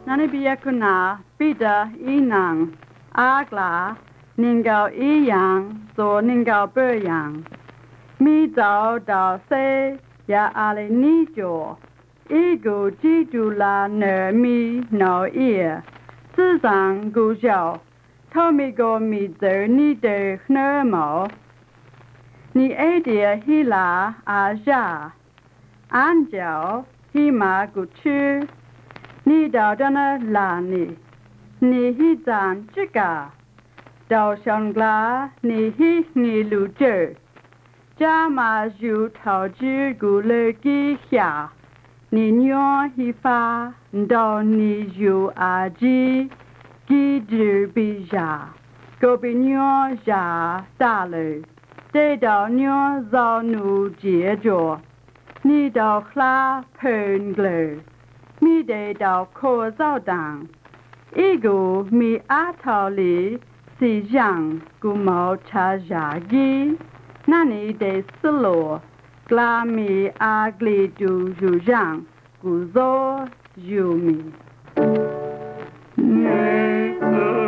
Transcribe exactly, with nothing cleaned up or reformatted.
nani biya kuna bida inang agla ningao iyang so ningao bơ yang mi dao dao se ya ale ni jo ego ji du la ne mi no ear zi zang gu jiao tao mi go mi zer ni de ne mo ni e dia hi la a ja an jiao hi ma gu chu ni dao dana la ni ni hi zan chika dao xiang gla ni hi ni lu zhe cha ma ju tao ji gu le gi xia ni nyo hi fa dao ni ju a ji gi zhi bi ja go bi nyo ja da le de dao nyo zao nu jie zhuo ni dao hla pen gle mi de dao ko zao dang i gu mi a tao li si jiang gu mao cha ja gi nani de silo gla mi a gli du ju jiang gu zo yu mi.